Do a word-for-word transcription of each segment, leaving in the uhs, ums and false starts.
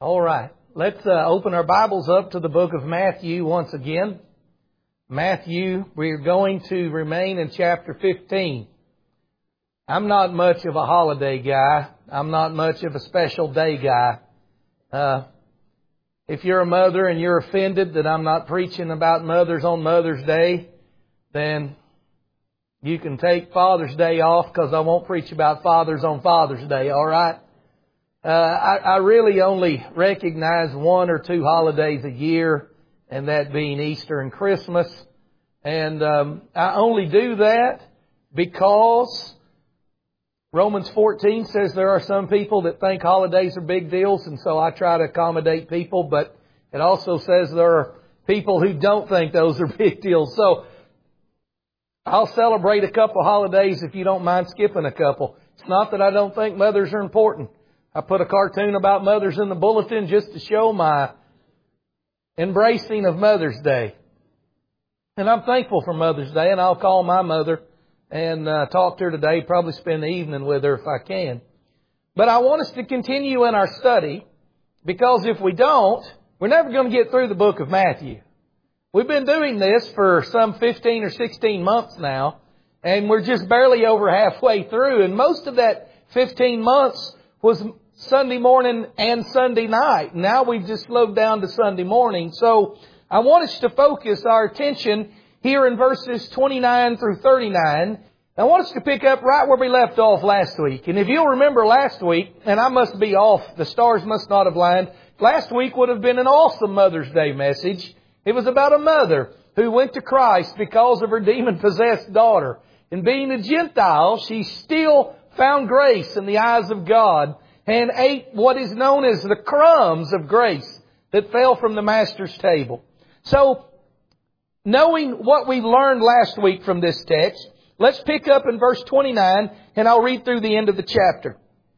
All right. Let's uh, open our Bibles up to the book of Matthew once again. Matthew, we're going to remain in chapter fifteen. I'm not much of a holiday guy. I'm not much of a special day guy. Uh, if you're a mother and you're offended that I'm not preaching about mothers on Mother's Day, then you can take Father's Day off because I won't preach about fathers on Father's Day, all right? Uh, I, I really only recognize one or two holidays a year, and that being Easter and Christmas. And um, I only do that because Romans fourteen says there are some people that think holidays are big deals, and so I try to accommodate people. But it also says there are people who don't think those are big deals. So I'll celebrate a couple holidays if you don't mind skipping a couple. It's not that I don't think mothers are important. I put a cartoon about mothers in the bulletin just to show my embracing of Mother's Day. And I'm thankful for Mother's Day, and I'll call my mother and uh, talk to her today, probably spend the evening with her if I can. But I want us to continue in our study, because if we don't, we're never going to get through the book of Matthew. We've been doing this for some fifteen or sixteen months now, and we're just barely over halfway through. And most of that fifteen months was Sunday morning and Sunday night. Now we've just slowed down to Sunday morning. So I want us to focus our attention here in verses twenty-nine through thirty-nine. I want us to pick up right where we left off last week. And if you'll remember last week, and I must be off, the stars must not have lined, last week would have been an awesome Mother's Day message. It was about a mother who went to Christ because of her demon-possessed daughter. And being a Gentile, she still found grace in the eyes of God and ate what is known as the crumbs of grace that fell from the Master's table. So, knowing what we learned last week from this text, let's pick up in verse twenty-nine, and I'll read through the end of the chapter.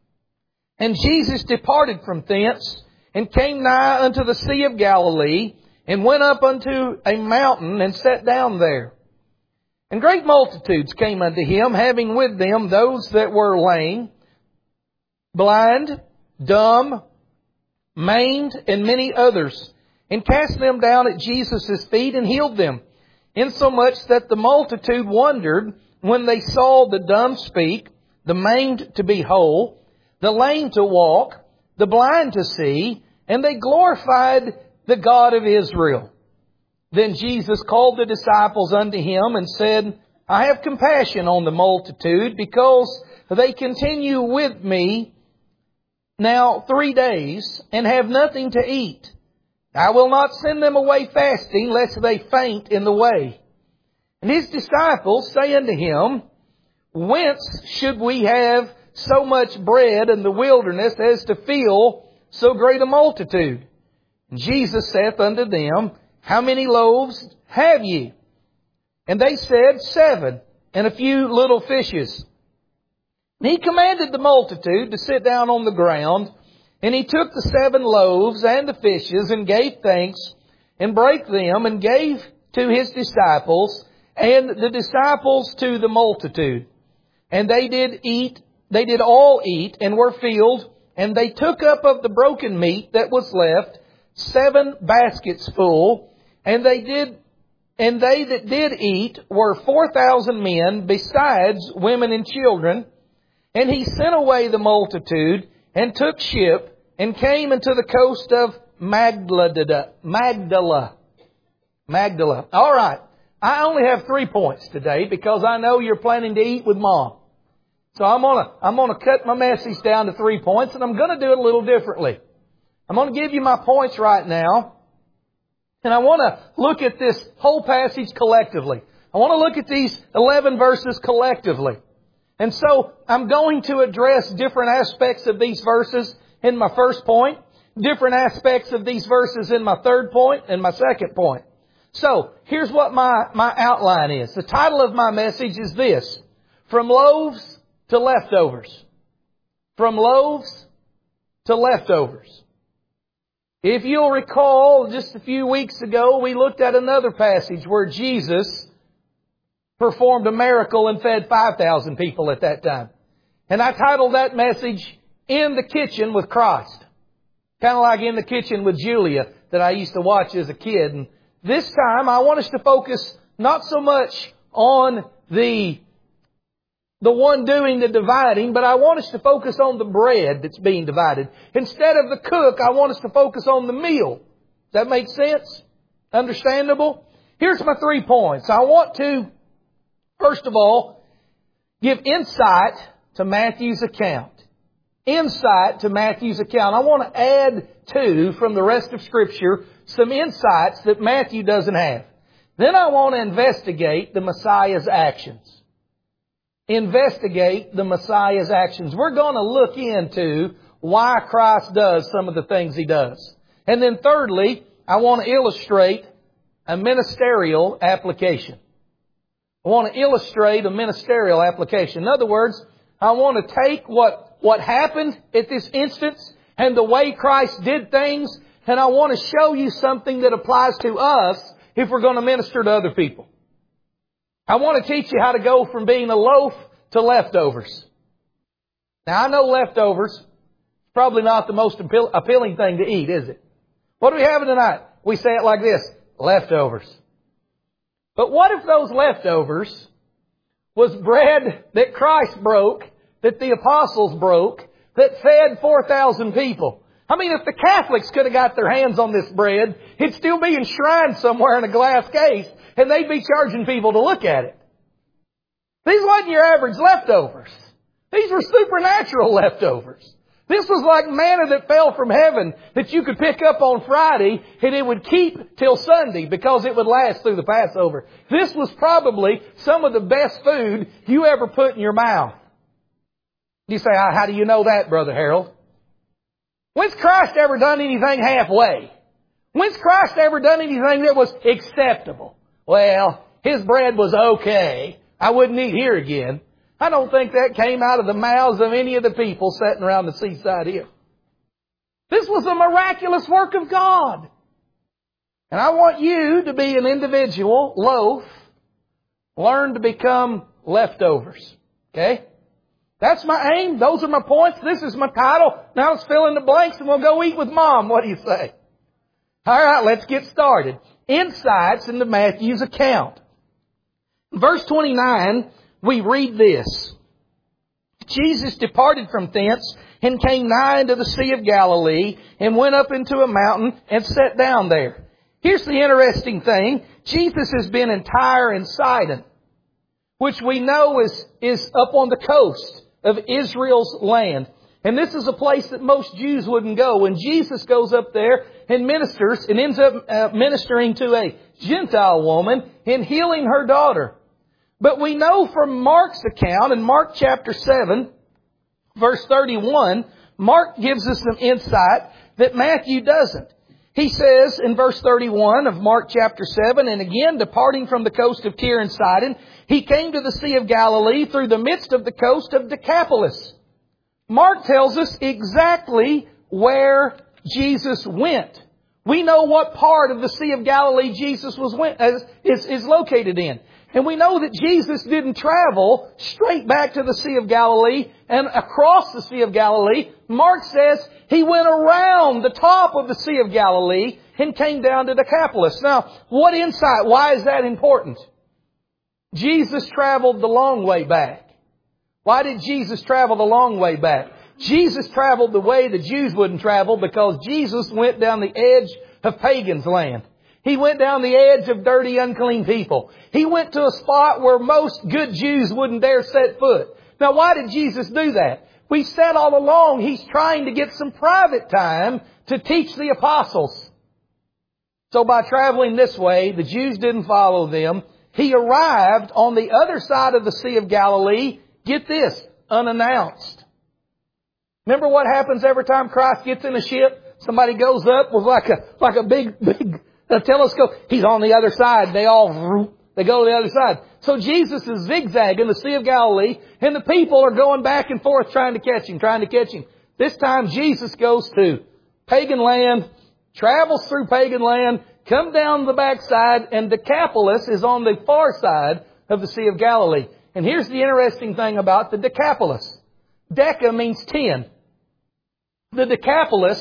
And Jesus departed from thence, and came nigh unto the Sea of Galilee, and went up unto a mountain, and sat down there. And great multitudes came unto Him, having with them those that were lame, blind, dumb, maimed, and many others, and cast them down at Jesus' feet, and healed them, insomuch that the multitude wondered when they saw the dumb speak, the maimed to be whole, the lame to walk, the blind to see, and they glorified the God of Israel. Then Jesus called the disciples unto Him and said, I have compassion on the multitude, because they continue with me now three days, and have nothing to eat. I will not send them away fasting, lest they faint in the way. And His disciples say unto Him, Whence should we have so much bread in the wilderness as to fill so great a multitude? And Jesus saith unto them, How many loaves have ye? And they said, Seven, and a few little fishes. And He commanded the multitude to sit down on the ground, and He took the seven loaves and the fishes, and gave thanks, and brake them, and gave to His disciples, and the disciples to the multitude. And they did eat, they did all eat, and were filled, and they took up of the broken meat that was left, seven baskets full, and they did, and they that did eat were four thousand men, besides women and children. And He sent away the multitude, and took ship, and came into the coast of Magdala. Magdala. Magdala. All right. I only have three points today, because I know you're planning to eat with Mom. So I'm gonna, I'm gonna cut my message down to three points, and I'm gonna do it a little differently. I'm going to give you my points right now. And I want to look at this whole passage collectively. I want to look at these eleven verses collectively. And so I'm going to address different aspects of these verses in my first point, different aspects of these verses in my third point, and my second point. So here's what my, my outline is. The title of my message is this: From Loaves to Leftovers. From Loaves to Leftovers. If you'll recall, just a few weeks ago, we looked at another passage where Jesus performed a miracle and fed five thousand people at that time. And I titled that message, In the Kitchen with Christ. Kind of like In the Kitchen with Julia that I used to watch as a kid. And this time I want us to focus not so much on the, the one doing the dividing, but I want us to focus on the bread that's being divided. Instead of the cook, I want us to focus on the meal. Does that make sense? Understandable? Here's my three points. I want to, first of all, give insight to Matthew's account. Insight to Matthew's account. I want to add to, from the rest of Scripture, some insights that Matthew doesn't have. Then I want to investigate the Messiah's actions. Investigate the Messiah's actions. We're going to look into why Christ does some of the things He does. And then thirdly, I want to illustrate a ministerial application. I want to illustrate a ministerial application. In other words, I want to take what, what happened at this instance and the way Christ did things, and I want to show you something that applies to us if we're going to minister to other people. I want to teach you how to go from being a loaf to leftovers. Now, I know leftovers is probably not the most appealing thing to eat, is it? What are we having tonight? We say it like this: leftovers. But what if those leftovers was bread that Christ broke, that the apostles broke, that fed four thousand people? I mean, if the Catholics could have got their hands on this bread, it'd still be enshrined somewhere in a glass case, and they'd be charging people to look at it. These weren't your average leftovers. These were supernatural leftovers. This was like manna that fell from heaven that you could pick up on Friday and it would keep till Sunday because it would last through the Passover. This was probably some of the best food you ever put in your mouth. You say, how do you know that, Brother Harold? When's Christ ever done anything halfway? When's Christ ever done anything that was acceptable? Well, His bread was okay. I wouldn't eat here again. I don't think that came out of the mouths of any of the people sitting around the seaside here. This was a miraculous work of God. And I want you to be an individual loaf. Learn to become leftovers. Okay? That's my aim. Those are my points. This is my title. Now let's fill in the blanks and we'll go eat with Mom. What do you say? All right, let's get started. Insights into Matthew's account. Verse twenty-nine, we read this. Jesus departed from thence and came nigh unto the Sea of Galilee and went up into a mountain and sat down there. Here's the interesting thing. Jesus has been in Tyre and Sidon, which we know is, is up on the coast of Israel's land. And this is a place that most Jews wouldn't go. When Jesus goes up there and ministers and ends up uh, ministering to a Gentile woman and healing her daughter. But we know from Mark's account, in Mark chapter seven, verse thirty-one, Mark gives us some insight that Matthew doesn't. He says in verse thirty-one of Mark chapter seven, and again, departing from the coast of Tyre and Sidon, he came to the Sea of Galilee through the midst of the coast of Decapolis. Mark tells us exactly where Jesus went. We know what part of the Sea of Galilee Jesus was went, uh, is, is located in. And we know that Jesus didn't travel straight back to the Sea of Galilee and across the Sea of Galilee. Mark says He went around the top of the Sea of Galilee and came down to Decapolis. Now, what insight? Why is that important? Jesus traveled the long way back. Why did Jesus travel the long way back? Jesus traveled the way the Jews wouldn't travel because Jesus went down the edge of pagans' land. He went down the edge of dirty, unclean people. He went to a spot where most good Jews wouldn't dare set foot. Now, why did Jesus do that? We said all along He's trying to get some private time to teach the apostles. So by traveling this way, the Jews didn't follow them. He arrived on the other side of the Sea of Galilee, get this, unannounced. Remember what happens every time Christ gets in a ship? Somebody goes up with like a, like a big, big a telescope. He's on the other side. They all, they go to the other side. So Jesus is zigzagging the Sea of Galilee and the people are going back and forth trying to catch Him, trying to catch Him. This time Jesus goes to pagan land, travels through pagan land, comes down the backside, and Decapolis is on the far side of the Sea of Galilee. And here's the interesting thing about the Decapolis. Deca means ten. The Decapolis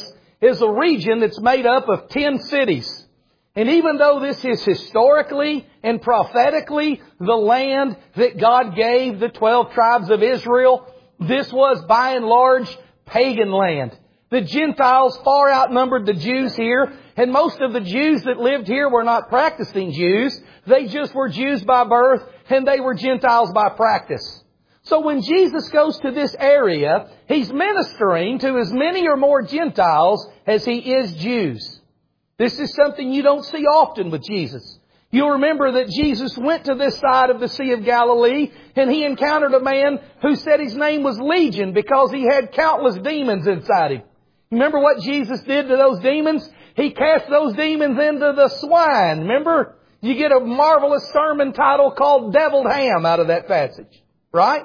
is a region that's made up of ten cities. And even though this is historically and prophetically the land that God gave the twelve tribes of Israel, this was by and large pagan land. The Gentiles far outnumbered the Jews here, and most of the Jews that lived here were not practicing Jews. They just were Jews by birth, and they were Gentiles by practice. So when Jesus goes to this area, He's ministering to as many or more Gentiles as He is Jews. This is something you don't see often with Jesus. You'll remember that Jesus went to this side of the Sea of Galilee and He encountered a man who said his name was Legion because he had countless demons inside him. Remember what Jesus did to those demons? He cast those demons into the swine. Remember? You get a marvelous sermon title called Deviled Ham out of that passage. Right?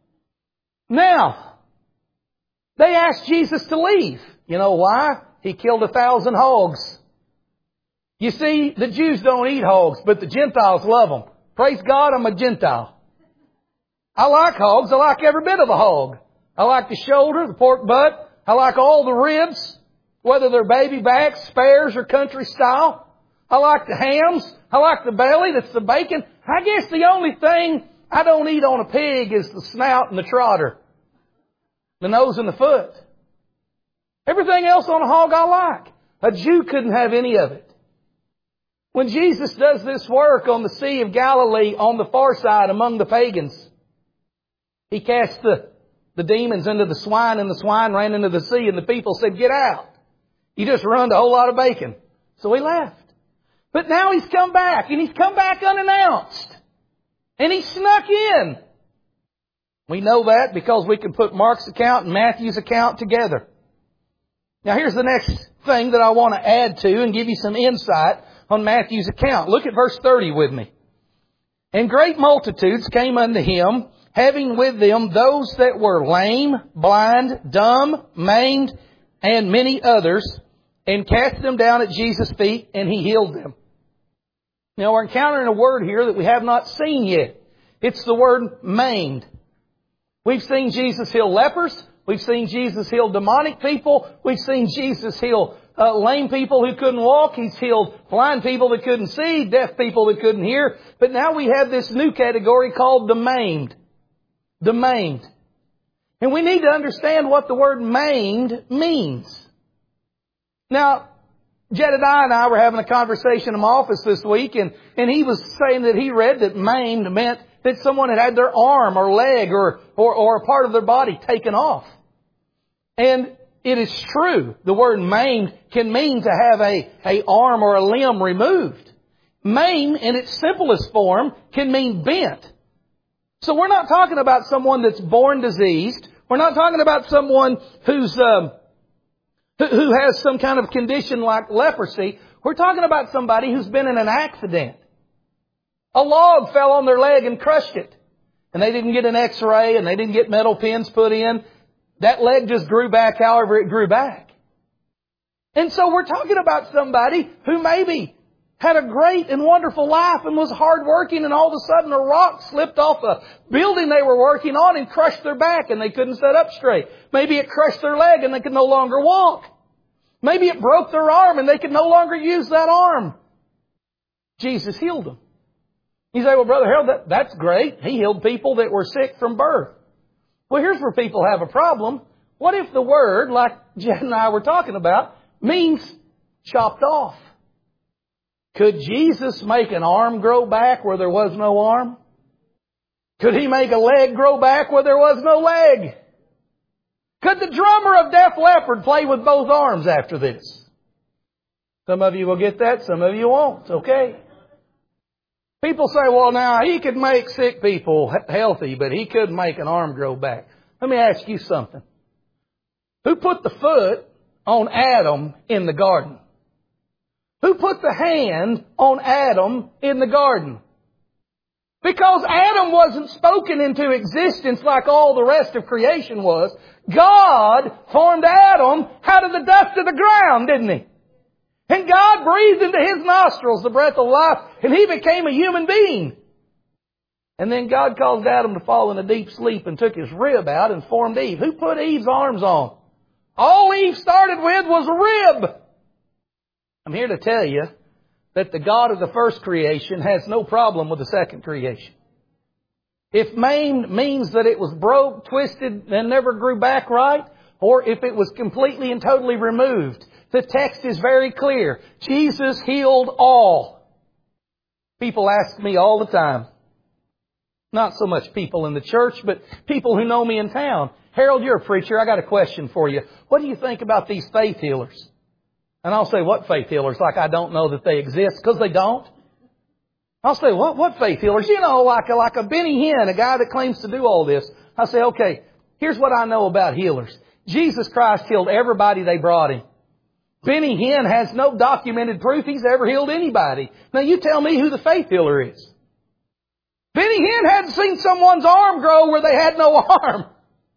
Now, they asked Jesus to leave. You know why? He killed a thousand hogs. You see, the Jews don't eat hogs, but the Gentiles love them. Praise God, I'm a Gentile. I like hogs. I like every bit of a hog. I like the shoulder, the pork butt. I like all the ribs, whether they're baby backs, spares, or country style. I like the hams. I like the belly. That's the bacon. I guess the only thing I don't eat on a pig is the snout and the trotter. The nose and the foot. Everything else on a hog I like. A Jew couldn't have any of it. When Jesus does this work on the Sea of Galilee on the far side among the pagans, He cast the, the demons into the swine and the swine ran into the sea and the people said, "Get out. You just ruined a whole lot of bacon." So He left. But now He's come back and He's come back unannounced. And He snuck in. We know that because we can put Mark's account and Matthew's account together. Now here's the next thing that I want to add to and give you some insight on Matthew's account. Look at verse thirty with me. "And great multitudes came unto Him, having with them those that were lame, blind, dumb, maimed, and many others, and cast them down at Jesus' feet, and He healed them." Now we're encountering a word here that we have not seen yet. It's the word maimed. We've seen Jesus heal lepers. We've seen Jesus heal demonic people. We've seen Jesus heal uh, lame people who couldn't walk. He's healed blind people that couldn't see, deaf people that couldn't hear. But now we have this new category called the maimed. The maimed. And we need to understand what the word maimed means. Now, Jedediah and I were having a conversation in my office this week, and, and he was saying that he read that maimed meant that someone had had their arm or leg or, or, or a part of their body taken off. And it is true. The word maimed can mean to have a, a arm or a limb removed. Maim, in its simplest form, can mean bent. So we're not talking about someone that's born diseased. We're not talking about someone who's um, who, who has some kind of condition like leprosy. We're talking about somebody who's been in an accident. A log fell on their leg and crushed it. And they didn't get an x-ray and they didn't get metal pins put in. That leg just grew back however it grew back. And so we're talking about somebody who maybe had a great and wonderful life and was hardworking, and all of a sudden a rock slipped off a building they were working on and crushed their back and they couldn't sit up straight. Maybe it crushed their leg and they could no longer walk. Maybe it broke their arm and they could no longer use that arm. Jesus healed them. You say, "Well, Brother Harold, that, that's great. He healed people that were sick from birth." Well, here's where people have a problem. What if the word, like Jed and I were talking about, means chopped off? Could Jesus make an arm grow back where there was no arm? Could He make a leg grow back where there was no leg? Could the drummer of Def Leppard play with both arms after this? Some of you will get that, some of you won't. Okay. People say, "Well, now, He could make sick people healthy, but He couldn't make an arm grow back." Let me ask you something. Who put the foot on Adam in the garden? Who put the hand on Adam in the garden? Because Adam wasn't spoken into existence like all the rest of creation was. God formed Adam out of the dust of the ground, didn't He? And God breathed into his nostrils the breath of life, and he became a human being. And then God caused Adam to fall in a deep sleep and took his rib out and formed Eve. Who put Eve's arms on? All Eve started with was a rib. I'm here to tell you that the God of the first creation has no problem with the second creation. If maimed means that it was broke, twisted, and never grew back right, or if it was completely and totally removed, the text is very clear. Jesus healed all. People ask me all the time, not so much people in the church, but people who know me in town, Harold, you're a preacher, I got a question for you. What do you think about these faith healers? And I'll say, what faith healers? Like I don't know that they exist, because they don't. I'll say, what, what faith healers? You know, like a, like a Benny Hinn, a guy that claims to do all this. I say, okay, here's what I know about healers. Jesus Christ healed everybody they brought him. Benny Hinn has no documented proof he's ever healed anybody. Now you tell me who the faith healer is. Benny Hinn hadn't seen someone's arm grow where they had no arm.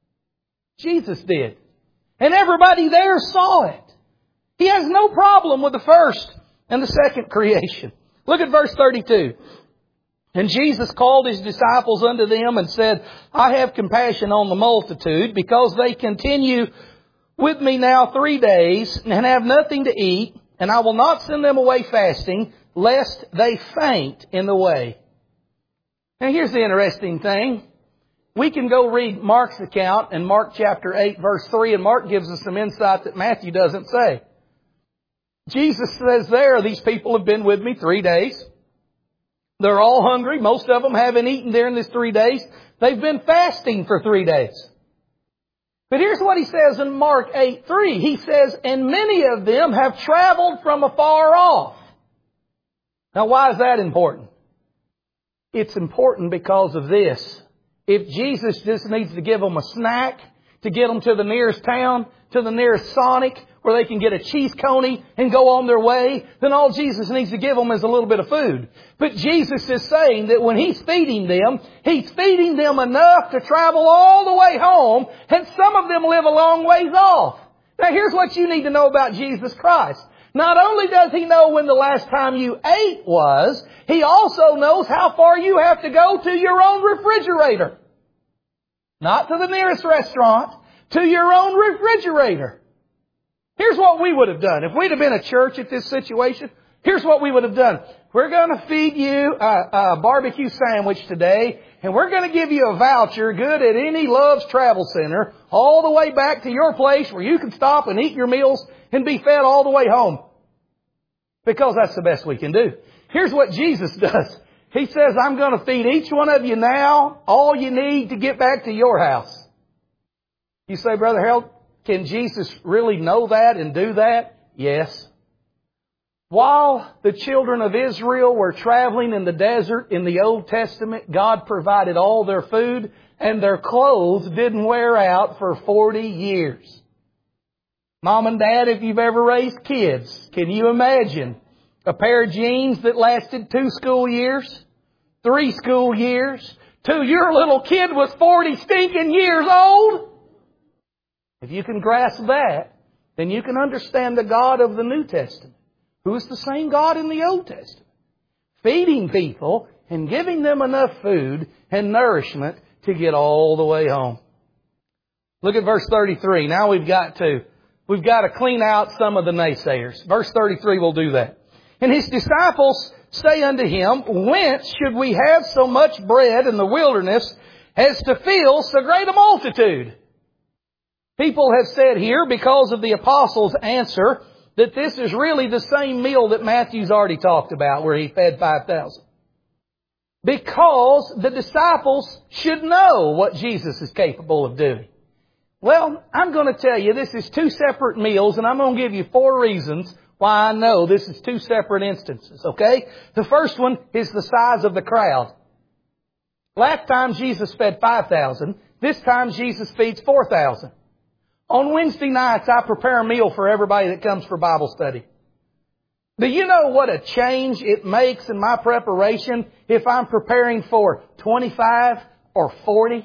Jesus did. And everybody there saw it. He has no problem with the first and the second creation. Look at verse thirty-two. And Jesus called His disciples unto them and said, I have compassion on the multitude, because they continue with me now three days and have nothing to eat, and I will not send them away fasting, lest they faint in the way. Now here's the interesting thing. We can go read Mark's account in Mark chapter eight verse three, and Mark gives us some insight that Matthew doesn't say. Jesus says there, these people have been with me three days. They're all hungry. Most of them haven't eaten during this three days. They've been fasting for three days. But here's what He says in Mark eight three. He says, and many of them have traveled from afar off. Now why is that important? It's important because of this. If Jesus just needs to give them a snack to get them to the nearest town, to the nearest Sonic, where they can get a cheese coney and go on their way, then all Jesus needs to give them is a little bit of food. But Jesus is saying that when He's feeding them, He's feeding them enough to travel all the way home, and some of them live a long ways off. Now here's what you need to know about Jesus Christ. Not only does He know when the last time you ate was, He also knows how far you have to go to your own refrigerator. Not to the nearest restaurant, to your own refrigerator. Here's what we would have done. If we'd have been a church at this situation, here's what we would have done. We're going to feed you a, a barbecue sandwich today, and we're going to give you a voucher good at any Love's Travel Center all the way back to your place where you can stop and eat your meals and be fed all the way home. Because that's the best we can do. Here's what Jesus does. He says, I'm going to feed each one of you now all you need to get back to your house. You say, Brother Harold, can Jesus really know that and do that? Yes. While the children of Israel were traveling in the desert in the Old Testament, God provided all their food, and their clothes didn't wear out for forty years. Mom and Dad, if you've ever raised kids, can you imagine a pair of jeans that lasted two school years, three school years, till your little kid was forty stinking years old? If you can grasp that, then you can understand the God of the New Testament, who is the same God in the Old Testament, feeding people and giving them enough food and nourishment to get all the way home. Look at verse thirty-three. Now we've got to, we've got to clean out some of the naysayers. Verse thirty-three will do that. And His disciples say unto Him, whence should we have so much bread in the wilderness as to fill so great a multitude? People have said here, because of the apostles' answer, that this is really the same meal that Matthew's already talked about, where He fed five thousand. Because the disciples should know what Jesus is capable of doing. Well, I'm going to tell you this is two separate meals, and I'm going to give you four reasons why I know this is two separate instances, okay? The first one is the size of the crowd. Last time Jesus fed five thousand. This time Jesus feeds four thousand. On Wednesday nights, I prepare a meal for everybody that comes for Bible study. Do you know what a change it makes in my preparation if I'm preparing for twenty-five or forty?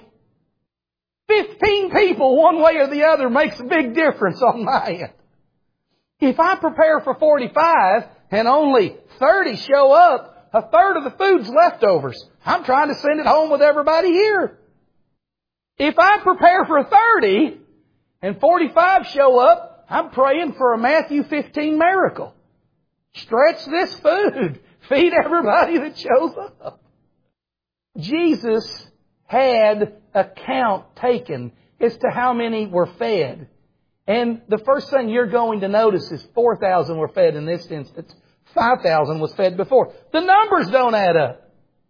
Fifteen people, one way or the other, makes a big difference on my end. If I prepare for forty-five and only thirty show up, a third of the food's leftovers. I'm trying to send it home with everybody here. If I prepare for thirty and forty-five show up, I'm praying for a Matthew fifteen miracle. Stretch this food. Feed everybody that shows up. Jesus had a count taken as to how many were fed. And the first thing you're going to notice is four thousand were fed in this instance. five thousand was fed before. The numbers don't add up.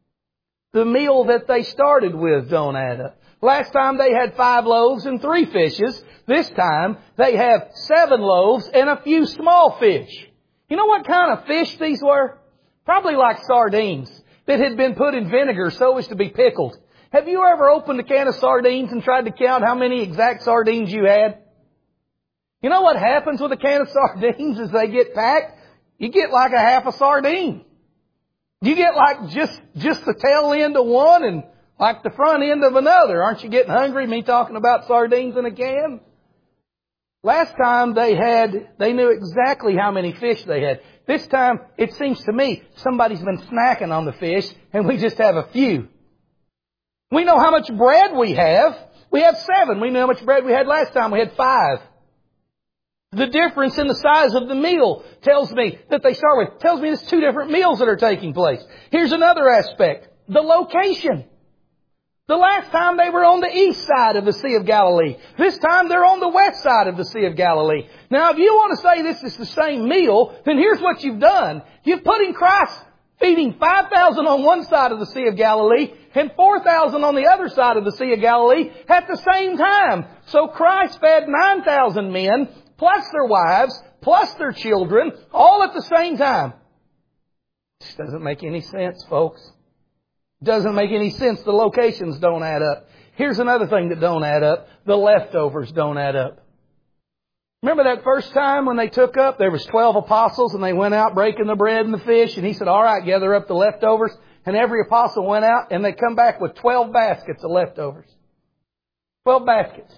The meal that they started with don't add up. Last time they had five loaves and three fishes. This time they have seven loaves and a few small fish. You know what kind of fish these were? Probably like sardines that had been put in vinegar so as to be pickled. Have you ever opened a can of sardines and tried to count how many exact sardines you had? You know what happens with a can of sardines as they get packed? You get like a half a sardine. You get like just, just the tail end of one and like the front end of another. Aren't you getting hungry, me talking about sardines in a can? Last time they had, they knew exactly how many fish they had. This time, it seems to me, somebody's been snacking on the fish and we just have a few. We know how much bread we have. We have seven. We know how much bread we had last time. We had five. The difference in the size of the meal tells me that they start with, tells me there's two different meals that are taking place. Here's another aspect. The location. The last time they were on the east side of the Sea of Galilee. This time they're on the west side of the Sea of Galilee. Now if you want to say this is the same meal, then here's what you've done. You've put in Christ feeding five thousand on one side of the Sea of Galilee and four thousand on the other side of the Sea of Galilee at the same time. So Christ fed nine thousand men, plus their wives, plus their children, all at the same time. This doesn't make any sense, folks. Doesn't make any sense. The locations don't add up. Here's another thing that don't add up. The leftovers don't add up. Remember that first time when they took up, there was twelve apostles and they went out breaking the bread and the fish, and He said, all right, gather up the leftovers. And every apostle went out and they come back with twelve baskets of leftovers. twelve baskets.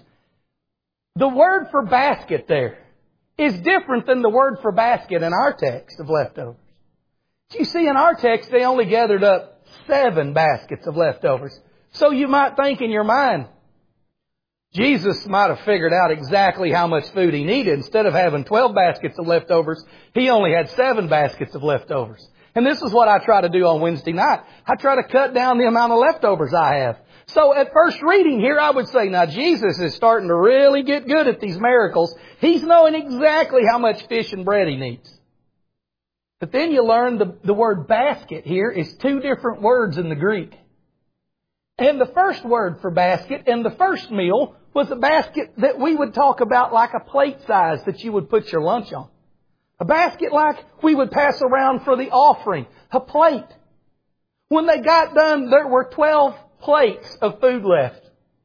The word for basket there is different than the word for basket in our text of leftovers. You see, in our text, they only gathered up seven baskets of leftovers. So you might think in your mind, Jesus might have figured out exactly how much food He needed. Instead of having twelve baskets of leftovers, He only had seven baskets of leftovers. And this is what I try to do on Wednesday night. I try to cut down the amount of leftovers I have. So at first reading here, I would say, now Jesus is starting to really get good at these miracles. He's knowing exactly how much fish and bread He needs. But then you learn the, the word basket here is two different words in the Greek. And the first word for basket in the first meal was a basket that we would talk about like a plate size that you would put your lunch on. A basket like we would pass around for the offering. A plate. When they got done, there were twelve plates of food left.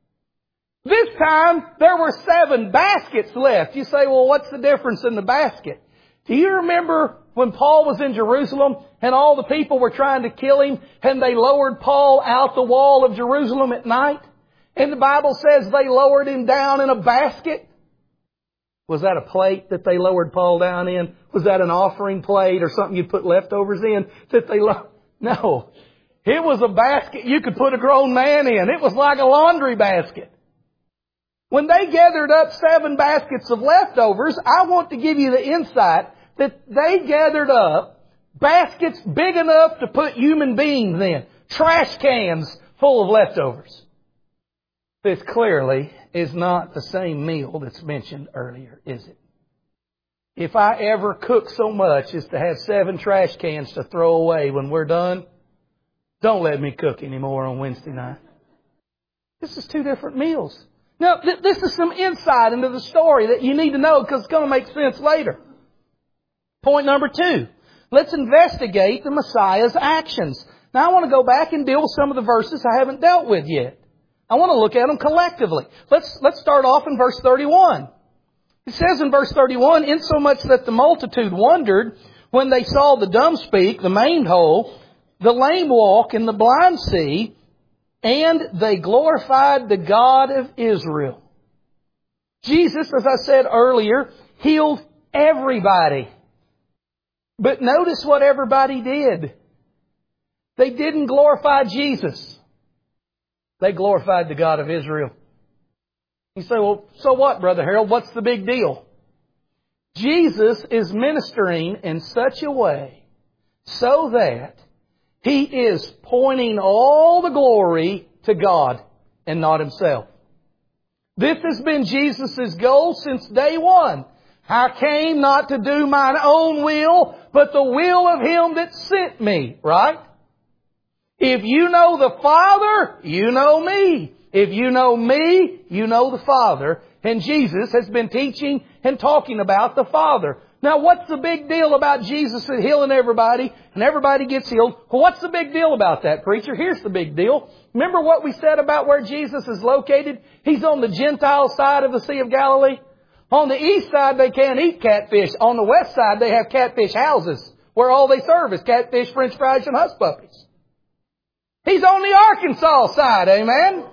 This time, there were seven baskets left. You say, well, what's the difference in the basket? Do you remember when Paul was in Jerusalem and all the people were trying to kill him and they lowered Paul out the wall of Jerusalem at night? And the Bible says they lowered him down in a basket. Was that a plate that they lowered Paul down in? Was that an offering plate or something you put leftovers in that they lo- No. It was a basket you could put a grown man in. It was like a laundry basket. When they gathered up seven baskets of leftovers, I want to give you the insight that they gathered up baskets big enough to put human beings in. Trash cans full of leftovers. This clearly is not the same meal that's mentioned earlier, is it? If I ever cook so much as to have seven trash cans to throw away when we're done, don't let me cook anymore on Wednesday night. This is two different meals. Now, th- this is some insight into the story that you need to know because it's going to make sense later. Point number two. Let's investigate the Messiah's actions. Now, I want to go back and deal with some of the verses I haven't dealt with yet. I want to look at them collectively. Let's, let's start off in verse thirty-one. It says in verse thirty-one, insomuch that the multitude wondered when they saw the dumb speak, the maimed whole, the lame walk, and the blind see, and they glorified the God of Israel. Jesus, as I said earlier, healed everybody. But notice what everybody did. They didn't glorify Jesus. They glorified the God of Israel. You say, well, so what, Brother Harold? What's the big deal? Jesus is ministering in such a way so that He is pointing all the glory to God and not Himself. This has been Jesus' goal since day one. I came not to do mine own will, but the will of Him that sent me. Right? If you know the Father, you know me. If you know me, you know the Father. And Jesus has been teaching and talking about the Father. Now, what's the big deal about Jesus healing everybody and everybody gets healed? Well, what's the big deal about that, preacher? Here's the big deal. Remember what we said about where Jesus is located? He's on the Gentile side of the Sea of Galilee. On the east side, they can't eat catfish. On the west side, they have catfish houses where all they serve is catfish, french fries, and hush puppies. He's on the Arkansas side, amen?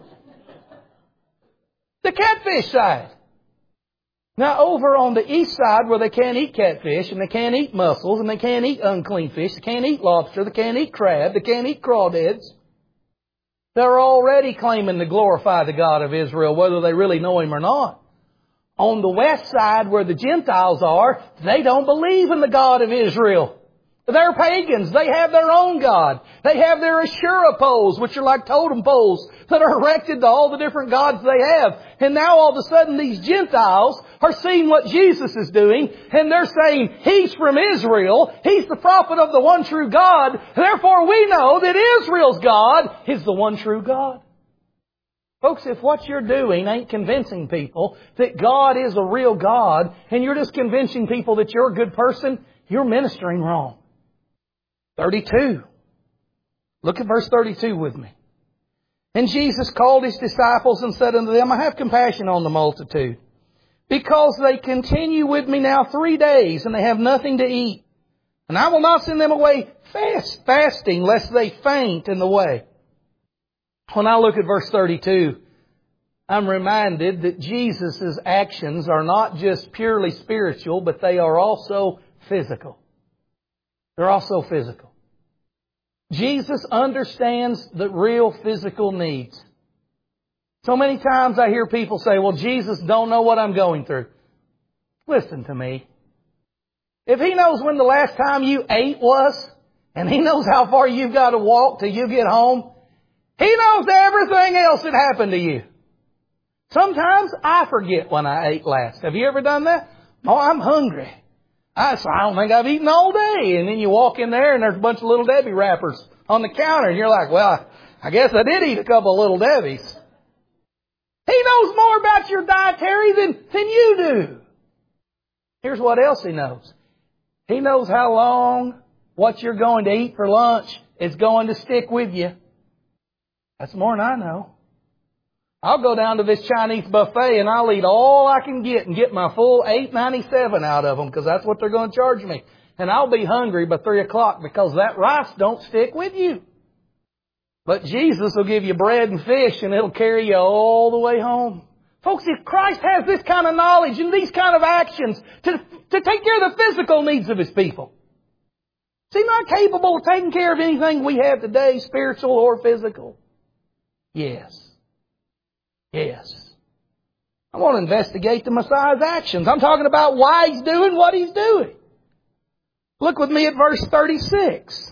The catfish side. Now over on the east side where they can't eat catfish and they can't eat mussels and they can't eat unclean fish, they can't eat lobster, they can't eat crab, they can't eat crawdads, they're already claiming to glorify the God of Israel whether they really know Him or not. On the west side where the Gentiles are, they don't believe in the God of Israel. They're pagans. They have their own God. They have their Asherah poles, which are like totem poles that are erected to all the different gods they have. And now all of a sudden these Gentiles are seeing what Jesus is doing, and they're saying, He's from Israel. He's the prophet of the one true God. Therefore we know that Israel's God is the one true God. Folks, if what you're doing ain't convincing people that God is a real God, and you're just convincing people that you're a good person, you're ministering wrong. thirty-two. Look at verse thirty-two with me. And Jesus called His disciples and said unto them, I have compassion on the multitude, because they continue with me now three days, and they have nothing to eat. And I will not send them away fast, fasting, lest they faint in the way. When I look at verse thirty-two, I'm reminded that Jesus' actions are not just purely spiritual, but they are also physical. They're also physical. Jesus understands the real physical needs. So many times I hear people say, well, Jesus don't know what I'm going through. Listen to me. If He knows when the last time you ate was, and He knows how far you've got to walk till you get home, He knows everything else that happened to you. Sometimes I forget when I ate last. Have you ever done that? Oh, I'm hungry. I, so I don't think I've eaten all day. And then you walk in there and there's a bunch of Little Debbie wrappers on the counter. And you're like, well, I guess I did eat a couple of Little Debbies. He knows more about your dietary than, than you do. Here's what else He knows. He knows how long what you're going to eat for lunch is going to stick with you. That's more than I know. I'll go down to this Chinese buffet and I'll eat all I can get and get my full eight ninety-seven out of them because that's what they're going to charge me. And I'll be hungry by three o'clock because that rice don't stick with you. But Jesus will give you bread and fish and it'll carry you all the way home. Folks, if Christ has this kind of knowledge and these kind of actions to, to take care of the physical needs of His people, is He not capable of taking care of anything we have today, spiritual or physical? Yes. Yes. I want to investigate the Messiah's actions. I'm talking about why He's doing what He's doing. Look with me at verse thirty-six.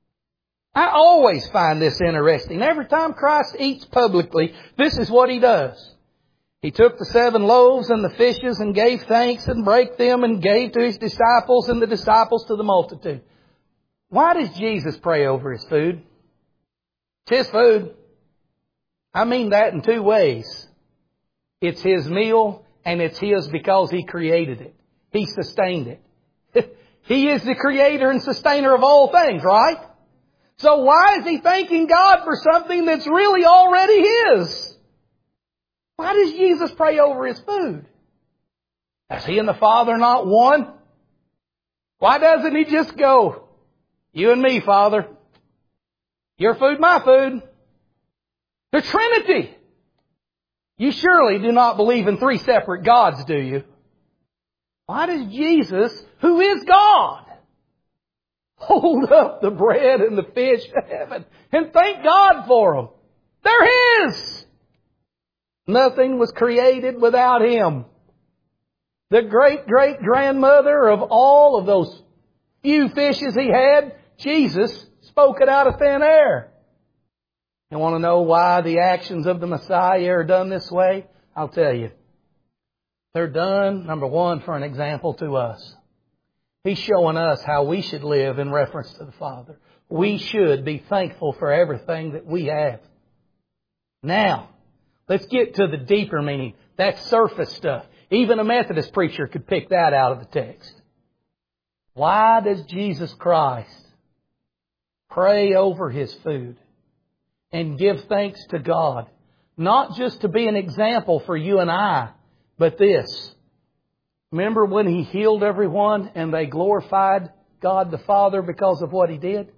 I always find this interesting. Every time Christ eats publicly, this is what He does. He took the seven loaves and the fishes and gave thanks and brake them and gave to His disciples and the disciples to the multitude. Why does Jesus pray over His food? It's His food. I mean that in two ways. It's His meal and it's His because He created it. He sustained it. He is the creator and sustainer of all things, right? So why is He thanking God for something that's really already His? Why does Jesus pray over His food? Is He and the Father not one? Why doesn't He just go, you and me, Father, your food, my food? The Trinity. You surely do not believe in three separate gods, do you? Why does Jesus, who is God, hold up the bread and the fish to heaven and thank God for them? They're His. Nothing was created without Him. The great-great-grandmother of all of those few fishes He had, Jesus, spoke it out of thin air. You want to know why the actions of the Messiah are done this way? I'll tell you. They're done, number one, for an example to us. He's showing us how we should live in reference to the Father. We should be thankful for everything that we have. Now, let's get to the deeper meaning. That's surface stuff. Even a Methodist preacher could pick that out of the text. Why does Jesus Christ pray over His food and give thanks to God? Not just to be an example for you and I, but this. Remember when He healed everyone and they glorified God the Father because of what He did?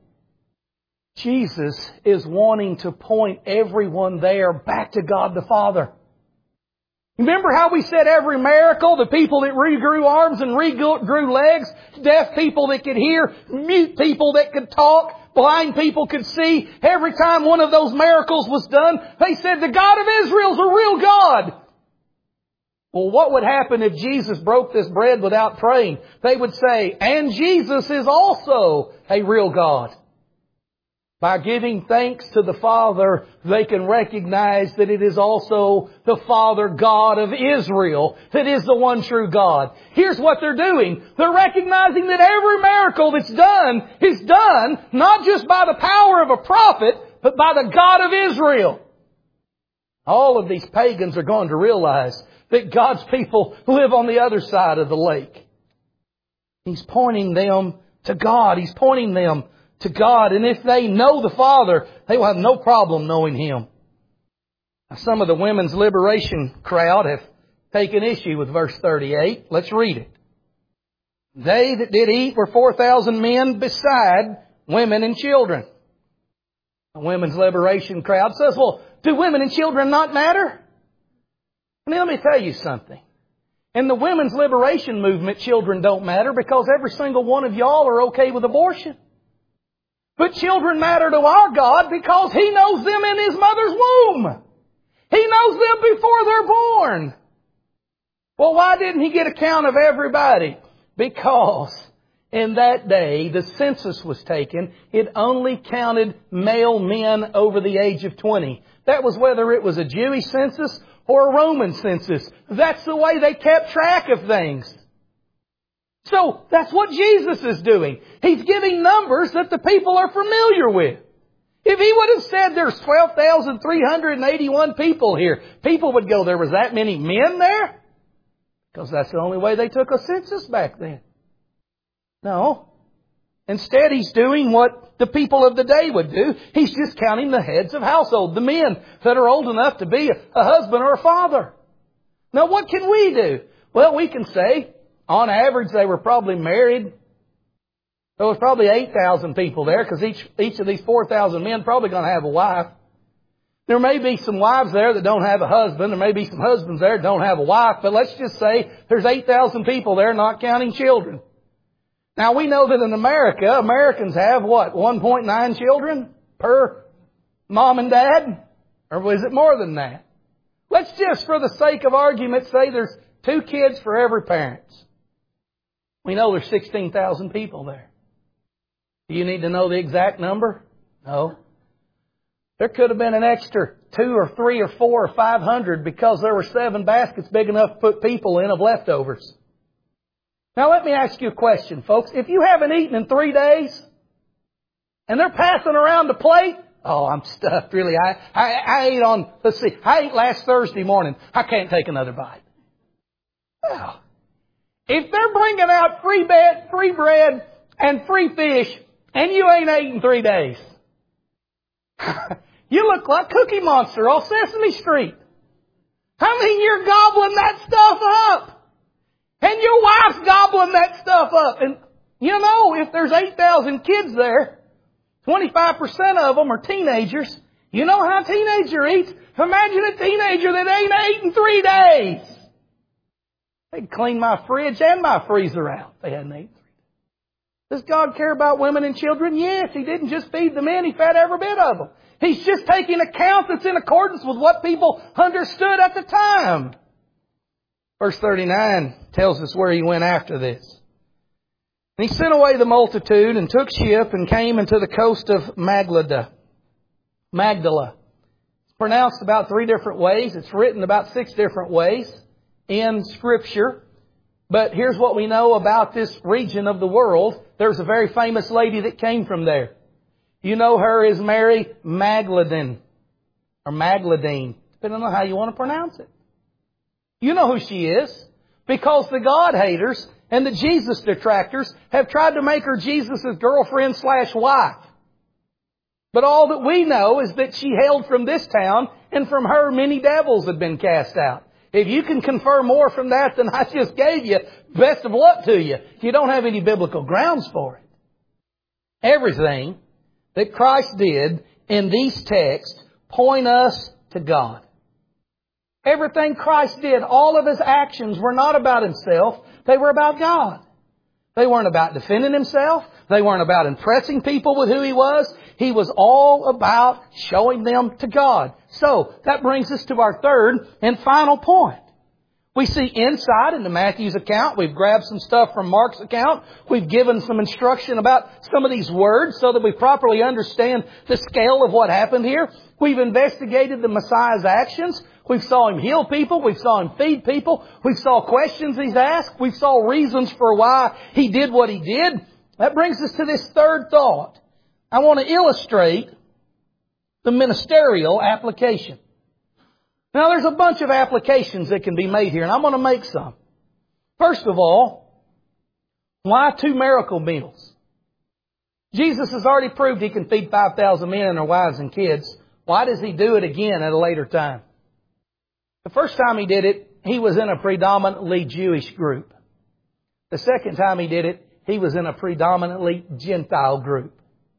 Jesus is wanting to point everyone there back to God the Father. Remember how we said every miracle, the people that regrew arms and regrew legs, deaf people that could hear, mute people that could talk, blind people could see. Every time one of those miracles was done, they said, the God of Israel's a real God. Well, what would happen if Jesus broke this bread without praying? They would say, and Jesus is also a real God. By giving thanks to the Father, they can recognize that it is also the Father God of Israel that is the one true God. Here's what they're doing. They're recognizing that every miracle that's done is done not just by the power of a prophet, but by the God of Israel. All of these pagans are going to realize that God's people live on the other side of the lake. He's pointing them to God. He's pointing them to God. And if they know the Father, they will have no problem knowing Him. Now, some of the women's liberation crowd have taken issue with verse thirty-eight. Let's read it. They that did eat were four thousand men beside women and children. The women's liberation crowd says, well, do women and children not matter? I mean, let me tell you something. In the women's liberation movement, children don't matter because every single one of y'all are okay with abortion. But children matter to our God because He knows them in His mother's womb. He knows them before they're born. Well, why didn't He get a count of everybody? Because in that day, the census was taken. It only counted male men over the age of twenty. That was whether it was a Jewish census or a Roman census. That's the way they kept track of things. So that's what Jesus is doing. He's giving numbers that the people are familiar with. If He would have said there's twelve thousand three hundred eighty-one people here, people would go, there was that many men there? Because that's the only way they took a census back then. No. Instead, He's doing what the people of the day would do. He's just counting the heads of household, the men that are old enough to be a husband or a father. Now, what can we do? Well, we can say, on average, they were probably married. There was probably eight thousand people there because each, each of these four thousand men probably going to have a wife. There may be some wives there that don't have a husband. There may be some husbands there that don't have a wife. But let's just say there's eight thousand people there, not counting children. Now, we know that in America, Americans have, what, one point nine children per mom and dad? Or was it more than that? Let's just, for the sake of argument, say there's two kids for every parent. We know there's sixteen thousand people there. Do you need to know the exact number? No. There could have been an extra two or three or four or five hundred because there were seven baskets big enough to put people in of leftovers. Now let me ask you a question, folks. If you haven't eaten in three days and they're passing around the plate, oh, I'm stuffed, really. I, I, I ate on, let's see, I ate last Thursday morning. I can't take another bite. Well, if they're bringing out free bread, free bread and free fish, and you ain't ate in three days, you look like Cookie Monster on Sesame Street. I mean, you're gobbling that stuff up. And your wife's gobbling that stuff up. And, you know, if there's eight thousand kids there, twenty-five percent of them are teenagers. You know how a teenager eats? Imagine a teenager that ain't ate in three days. They'd clean my fridge and my freezer out if they hadn't eaten. Does God care about women and children? Yes. He didn't just feed the men. He fed every bit of them. He's just taking account that's in accordance with what people understood at the time. Verse thirty-nine tells us where He went after this. And He sent away the multitude and took ship and came into the coast of Magdala. Magdala. It's pronounced about three different ways. It's written about six different ways in Scripture. But here's what we know about this region of the world. There's a very famous lady that came from there. You know her as Mary Magdalene. Or Magdalene. Depending on how you want to pronounce it. You know who she is. Because the God haters and the Jesus detractors have tried to make her Jesus' girlfriend slash wife. But all that we know is that she hailed from this town, and from her many devils had been cast out. If you can confer more from that than I just gave you, best of luck to you. You don't have any biblical grounds for it. Everything that Christ did in these texts point us to God. Everything Christ did, all of His actions were not about Himself. They were about God. They weren't about defending Himself. They weren't about impressing people with who He was. He was all about showing them to God. So, that brings us to our third and final point. We see insight into Matthew's account. We've grabbed some stuff from Mark's account. We've given some instruction about some of these words so that we properly understand the scale of what happened here. We've investigated the Messiah's actions. We saw Him heal people. We saw Him feed people. We saw questions He's asked. We saw reasons for why He did what He did. That brings us to this third thought. I want to illustrate the ministerial application. Now, there's a bunch of applications that can be made here, and I'm going to make some. First of all, why two miracle meals? Jesus has already proved He can feed five thousand men and their wives and kids. Why does He do it again at a later time? The first time He did it, He was in a predominantly Jewish group. The second time He did it, He was in a predominantly Gentile group.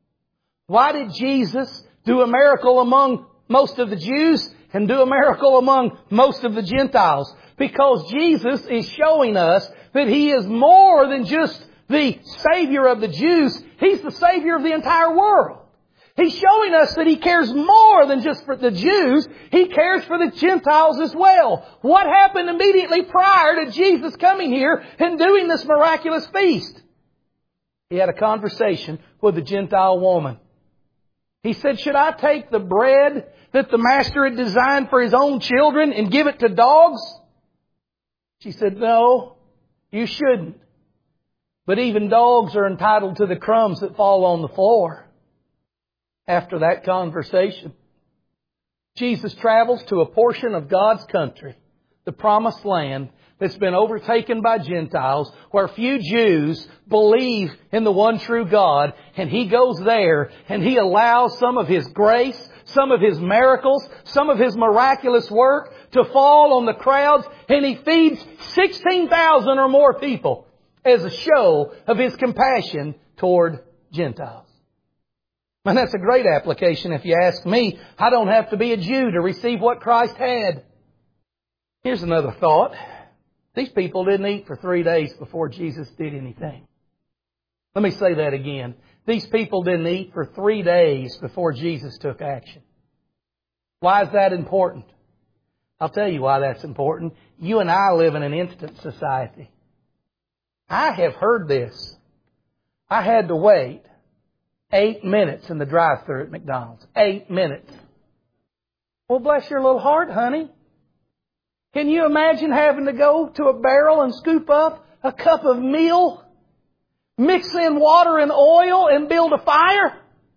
Why did Jesus do a miracle among most of the Jews and do a miracle among most of the Gentiles? Because Jesus is showing us that He is more than just the Savior of the Jews. He's the Savior of the entire world. He's showing us that He cares more than just for the Jews. He cares for the Gentiles as well. What happened immediately prior to Jesus coming here and doing this miraculous feast? He had a conversation with a Gentile woman. He said, should I take the bread that the Master had designed for His own children and give it to dogs? She said, no, you shouldn't. But even dogs are entitled to the crumbs that fall on the floor. After that conversation, Jesus travels to a portion of God's country, the Promised Land, that's been overtaken by Gentiles, where few Jews believe in the one true God. And He goes there and He allows some of His grace, some of His miracles, some of His miraculous work to fall on the crowds. And He feeds sixteen thousand or more people as a show of His compassion toward Gentiles. And that's a great application if you ask me. I don't have to be a Jew to receive what Christ had. Here's another thought. These people didn't eat for three days before Jesus did anything. Let me say that again. These people didn't eat for three days before Jesus took action. Why is that important? I'll tell you why that's important. You and I live in an instant society. I have heard this. I had to wait eight minutes in the drive-thru at McDonald's. Eight minutes. Well, bless your little heart, honey. Can you imagine having to go to a barrel and scoop up a cup of meal, mix in water and oil and build a fire?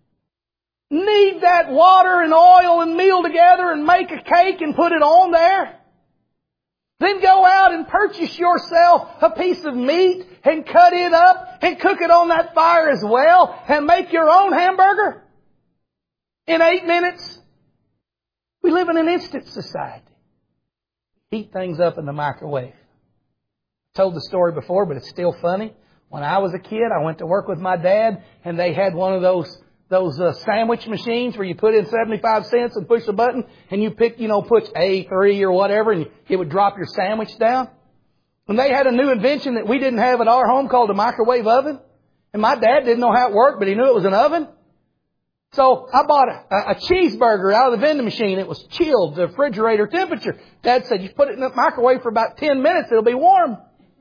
Knead that water and oil and meal together and make a cake and put it on there? Then go out and purchase yourself a piece of meat and cut it up and cook it on that fire as well and make your own hamburger in eight minutes? We live in an instant society. Heat things up in the microwave. I told the story before, but it's still funny. When I was a kid, I went to work with my dad, and they had one of those those uh, sandwich machines where you put in seventy-five cents and push a button, and you pick, you know, push A three or whatever, and it would drop your sandwich down. And they had a new invention that we didn't have at our home called a microwave oven. And my dad didn't know how it worked, but he knew it was an oven. So I bought a, a cheeseburger out of the vending machine. It was chilled to refrigerator temperature. Dad said, you put it in the microwave for about ten minutes, it'll be warm.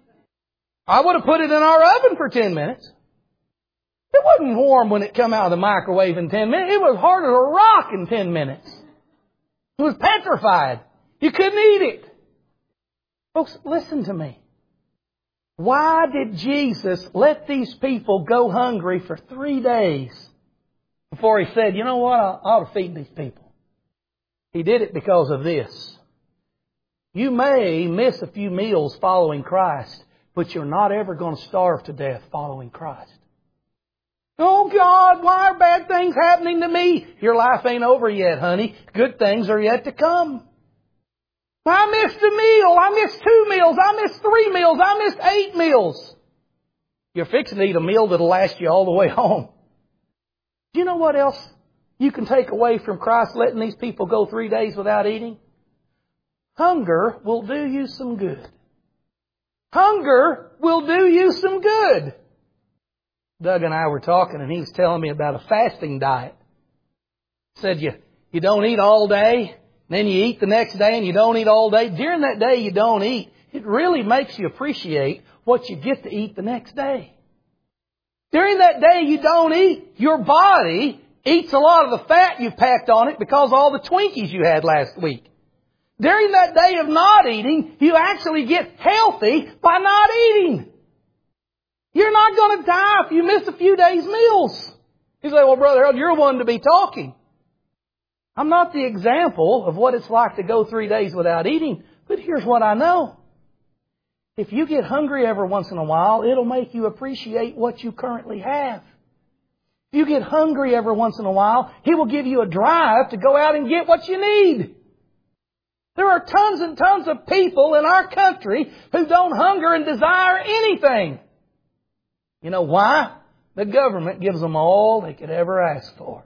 I would have put it in our oven for ten minutes. It wasn't warm when it come out of the microwave in ten minutes. It was hard as a rock in ten minutes. It was petrified. You couldn't eat it. Folks, listen to me. Why did Jesus let these people go hungry for three days before He said, you know what, I ought to feed these people? He did it because of this. You may miss a few meals following Christ, but you're not ever going to starve to death following Christ. Oh God, why are bad things happening to me? Your life ain't over yet, honey. Good things are yet to come. I missed a meal. I missed two meals. I missed three meals. I missed eight meals. You're fixing to eat a meal that'll last you all the way home. Do you know what else you can take away from Christ letting these people go three days without eating? Hunger will do you some good. Hunger will do you some good. Doug and I were talking and he was telling me about a fasting diet. He said you, you don't eat all day, then you eat the next day and you don't eat all day. During that day you don't eat. It really makes you appreciate what you get to eat the next day. During that day you don't eat, your body eats a lot of the fat you've packed on it because of all the Twinkies you had last week. During that day of not eating, you actually get healthy by not eating. You're not going to die if you miss a few days' meals. You say, well, Brother Harold, you're one to be talking. I'm not the example of what it's like to go three days without eating, but here's what I know. If you get hungry every once in a while, it'll make you appreciate what you currently have. If you get hungry every once in a while, He will give you a drive to go out and get what you need. There are tons and tons of people in our country who don't hunger and desire anything. You know why? The government gives them all they could ever ask for.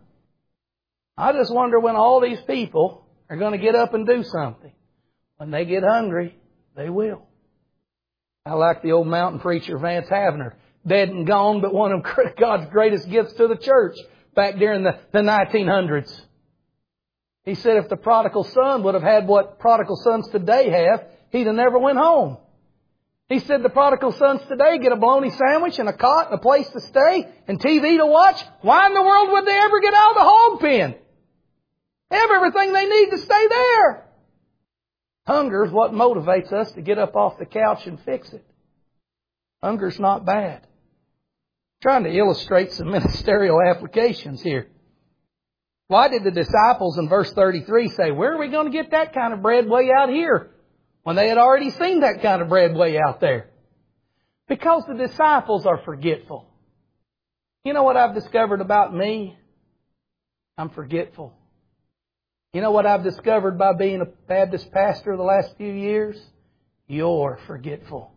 I just wonder when all these people are going to get up and do something. When they get hungry, they will. I like the old mountain preacher Vance Havner. Dead and gone, but one of God's greatest gifts to the church back during the, the nineteen hundreds. He said if the prodigal son would have had what prodigal sons today have, he'd have never went home. He said the prodigal sons today get a bologna sandwich and a cot and a place to stay and T V to watch. Why in the world would they ever get out of the hog pen? They have everything they need to stay there. Hunger is what motivates us to get up off the couch and fix it. Hunger's not bad. I'm trying to illustrate some ministerial applications here. Why did the disciples in verse thirty-three say, where are we going to get that kind of bread way out here? When they had already seen that kind of bread way out there. Because the disciples are forgetful. You know what I've discovered about me? I'm forgetful. You know what I've discovered by being a Baptist pastor the last few years? You're forgetful.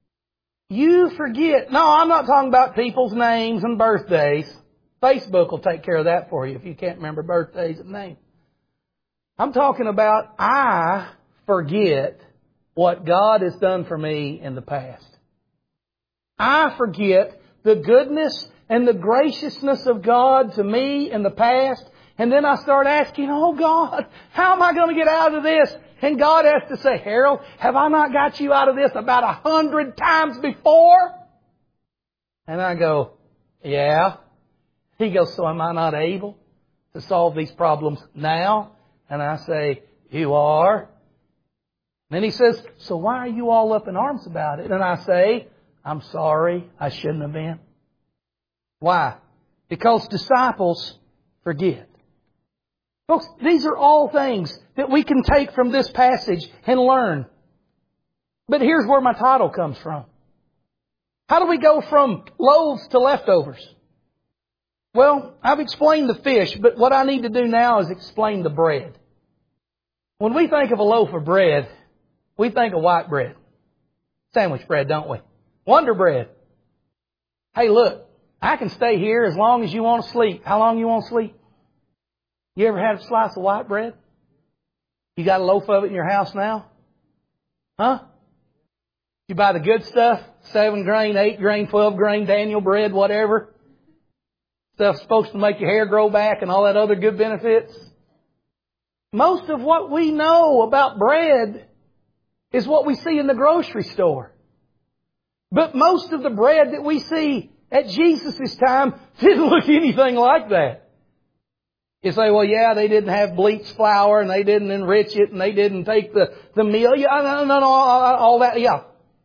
You forget. No, I'm not talking about people's names and birthdays. Facebook will take care of that for you if you can't remember birthdays and names. I'm talking about I forget what God has done for me in the past. I forget the goodness and the graciousness of God to me in the past. And then I start asking, oh God, how am I going to get out of this? And God has to say, Harold, have I not got you out of this about a hundred times before? And I go, yeah. He goes, so am I not able to solve these problems now? And I say, you are. Then he says, so why are you all up in arms about it? And I say, I'm sorry, I shouldn't have been. Why? Because disciples forget. Folks, these are all things that we can take from this passage and learn. But here's where my title comes from. How do we go from loaves to leftovers? Well, I've explained the fish, but what I need to do now is explain the bread. When we think of a loaf of bread, we think of white bread. Sandwich bread, don't we? Wonder bread. Hey, look, I can stay here as long as you want to sleep. How long you want to sleep? You ever had a slice of white bread? You got a loaf of it in your house now? Huh? You buy the good stuff, seven grain, eight grain, twelve grain, Daniel bread, whatever. Stuff's supposed to make your hair grow back and all that other good benefits. Most of what we know about bread is what we see in the grocery store. But most of the bread that we see at Jesus' time didn't look anything like that. You say, well, yeah, they didn't have bleached flour and they didn't enrich it and they didn't take the, the meal. Yeah, no, no, no, all that, yeah.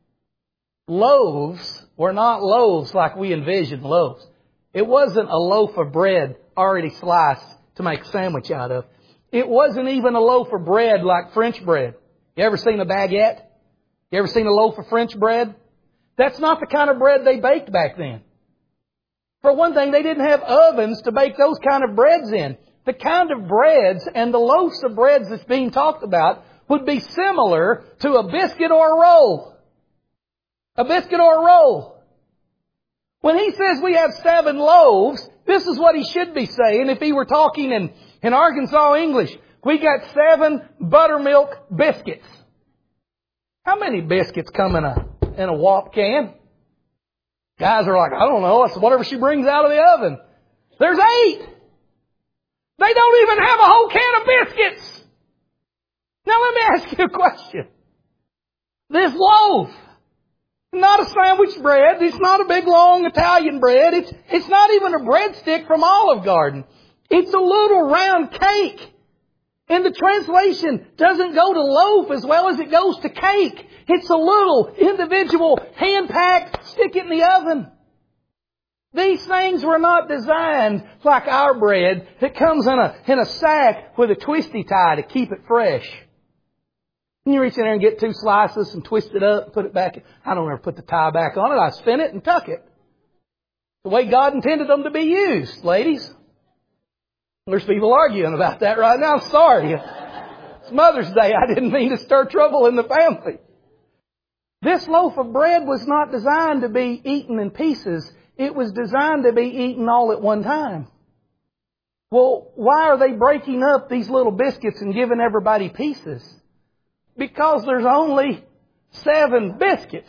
Loaves were not loaves like we envision loaves. It wasn't a loaf of bread already sliced to make a sandwich out of. It wasn't even a loaf of bread like French bread. You ever seen a baguette? You ever seen a loaf of French bread? That's not the kind of bread they baked back then. For one thing, they didn't have ovens to bake those kind of breads in. The kind of breads and the loaves of breads that's being talked about would be similar to a biscuit or a roll. A biscuit or a roll. When he says we have seven loaves, this is what he should be saying if he were talking in, in Arkansas English. We got seven buttermilk biscuits. How many biscuits come in a, in a wop can? Guys are like, I don't know, it's whatever she brings out of the oven. There's eight. They don't even have a whole can of biscuits. Now let me ask you a question. This loaf, not a sandwich bread. It's not a big long Italian bread. It's, it's not even a breadstick from Olive Garden. It's a little round cake. And the translation doesn't go to loaf as well as it goes to cake. It's a little individual hand-packed, stick it in the oven. These things were not designed like our bread that comes in a, in a sack with a twisty tie to keep it fresh. And you reach in there and get two slices and twist it up and put it back. I don't ever put the tie back on it. I spin it and tuck it. The way God intended them to be used, ladies. There's people arguing about that right now. I'm sorry. It's Mother's Day. I didn't mean to stir trouble in the family. This loaf of bread was not designed to be eaten in pieces. It was designed to be eaten all at one time. Well, why are they breaking up these little biscuits and giving everybody pieces? Because there's only seven biscuits.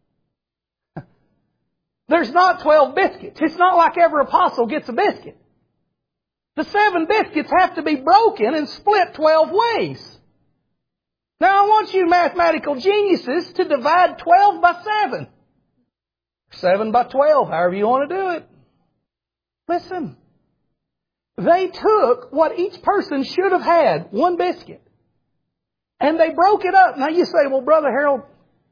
There's not twelve biscuits. It's not like every apostle gets a biscuit. The seven biscuits have to be broken and split twelve ways. Now I want you mathematical geniuses to divide twelve by seven. seven by twelve, however you want to do it. Listen. They took what each person should have had, one biscuit. And they broke it up. Now you say, well, Brother Harold,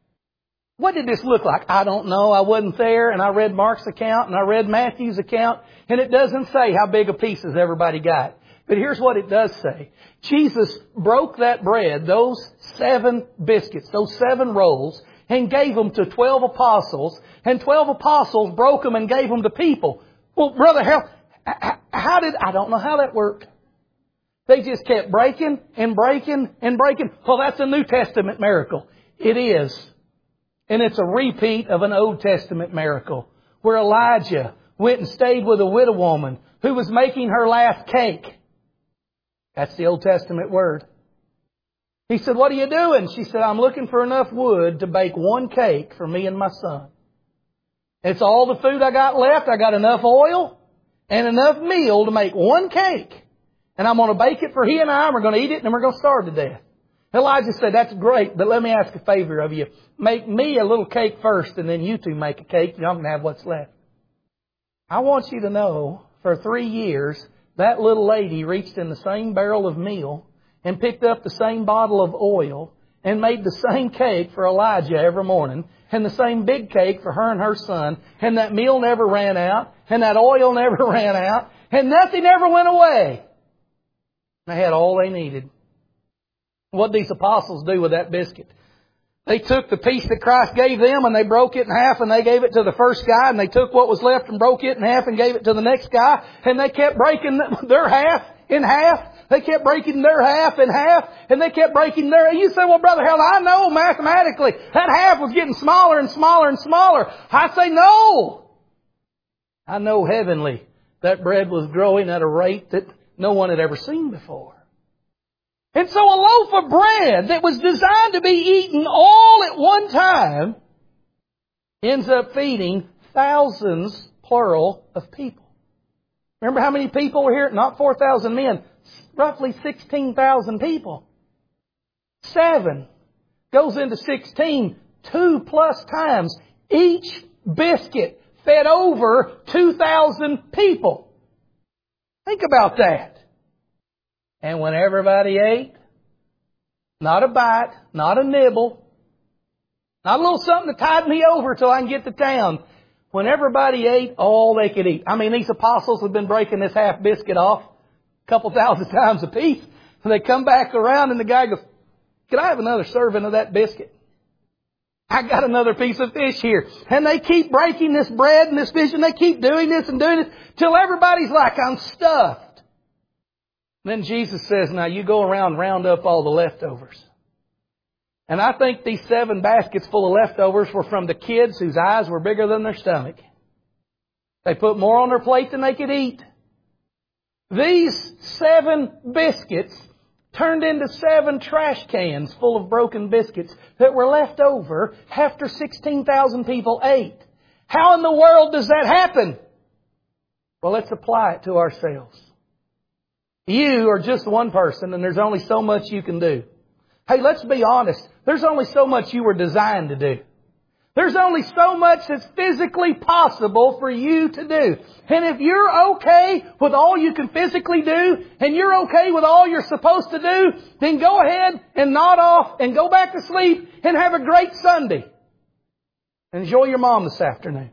what did this look like? I don't know. I wasn't there. And I read Mark's account and I read Matthew's account. And it doesn't say how big of pieces everybody got. But here's what it does say. Jesus broke that bread, those seven biscuits, those seven rolls, and gave them to twelve apostles. And twelve apostles broke them and gave them to people. Well, Brother Harold, how did, I don't know how that worked. They just kept breaking and breaking and breaking. Well, that's a New Testament miracle. It is. And it's a repeat of an Old Testament miracle where Elijah went and stayed with a widow woman who was making her last cake. That's the Old Testament word. He said, what are you doing? She said, I'm looking for enough wood to bake one cake for me and my son. It's all the food I got left. I got enough oil and enough meal to make one cake. And I'm going to bake it for he and I, and we're going to eat it, and we're going to starve to death. Elijah said, that's great, but let me ask a favor of you. Make me a little cake first, and then you two make a cake. Y'all can have what's left. I want you to know, for three years, that little lady reached in the same barrel of meal and picked up the same bottle of oil and made the same cake for Elijah every morning and the same big cake for her and her son. And that meal never ran out, and that oil never ran out, and nothing ever went away. They had all they needed. What did these apostles do with that biscuit? They took the piece that Christ gave them and they broke it in half and they gave it to the first guy, and they took what was left and broke it in half and gave it to the next guy, and they kept breaking their half in half. They kept breaking their half in half, and they kept breaking their... You say, well, Brother Harold, I know mathematically that half was getting smaller and smaller and smaller. I say no. I know heavenly that bread was growing at a rate that no one had ever seen before. And so a loaf of bread that was designed to be eaten all at one time ends up feeding thousands, plural, of people. Remember how many people were here? Not four thousand men. Roughly sixteen thousand people. Seven goes into sixteen. Two plus times. Each biscuit fed over two thousand people. Think about that. And when everybody ate, not a bite, not a nibble, not a little something to tide me over till I can get to town. When everybody ate all they could eat. I mean, these apostles have been breaking this half biscuit off a couple thousand times apiece. And they come back around and the guy goes, "Can I have another serving of that biscuit? I got another piece of fish here." And they keep breaking this bread and this fish and they keep doing this and doing this till everybody's like, "I'm stuffed." Then Jesus says, "Now you go around and round up all the leftovers." And I think these seven baskets full of leftovers were from the kids whose eyes were bigger than their stomach. They put more on their plate than they could eat. These seven biscuits turned into seven trash cans full of broken biscuits that were left over after sixteen thousand people ate. How in the world does that happen? Well, let's apply it to ourselves. You are just one person and there's only so much you can do. Hey, let's be honest. There's only so much you were designed to do. There's only so much that's physically possible for you to do. And if you're okay with all you can physically do, and you're okay with all you're supposed to do, then go ahead and nod off and go back to sleep and have a great Sunday. Enjoy your mom this afternoon.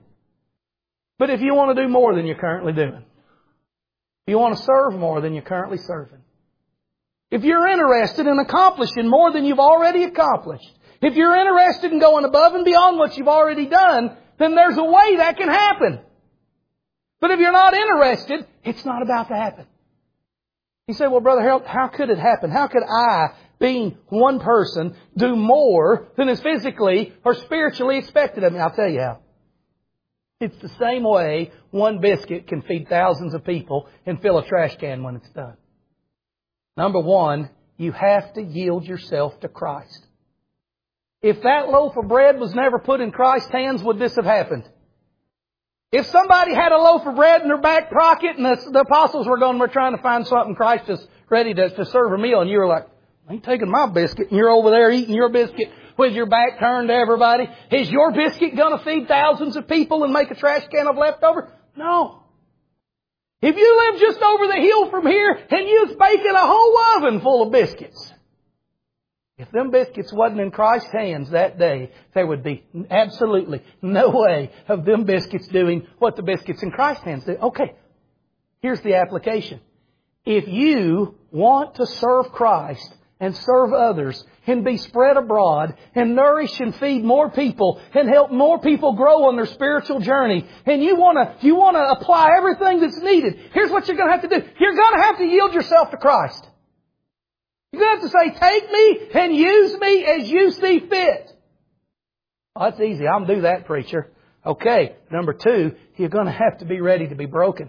But if you want to do more than you're currently doing, if you want to serve more than you're currently serving, if you're interested in accomplishing more than you've already accomplished, if you're interested in going above and beyond what you've already done, then there's a way that can happen. But if you're not interested, it's not about to happen. You say, "Well, Brother Harold, how could it happen? How could I, being one person, do more than is physically or spiritually expected of me?" I'll tell you how. It's the same way one biscuit can feed thousands of people and fill a trash can when it's done. Number one, you have to yield yourself to Christ. If that loaf of bread was never put in Christ's hands, would this have happened? If somebody had a loaf of bread in their back pocket and the, the apostles were going, "We're trying to find something," Christ is ready to, to serve a meal, and you were like, "I ain't taking my biscuit," and you're over there eating your biscuit with your back turned to everybody. Is your biscuit going to feed thousands of people and make a trash can of leftover? No. If you live just over the hill from here and you was baking a whole oven full of biscuits, if them biscuits wasn't in Christ's hands that day, there would be absolutely no way of them biscuits doing what the biscuits in Christ's hands do. Okay, here's the application. If you want to serve Christ and serve others and be spread abroad and nourish and feed more people and help more people grow on their spiritual journey, and you want to you want to apply everything that's needed, here's what you're going to have to do. You're going to have to yield yourself to Christ. You're going to have to say, "Take me and use me as you see fit." Well, that's easy. I'll do that, preacher. Okay, number two, you're going to have to be ready to be broken.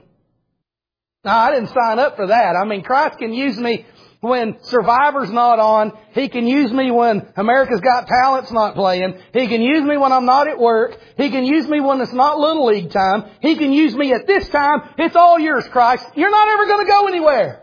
Now, I didn't sign up for that. I mean, Christ can use me when Survivor's not on. He can use me when America's Got Talent's not playing. He can use me when I'm not at work. He can use me when it's not Little League time. He can use me at this time. It's all yours, Christ. You're not ever going to go anywhere.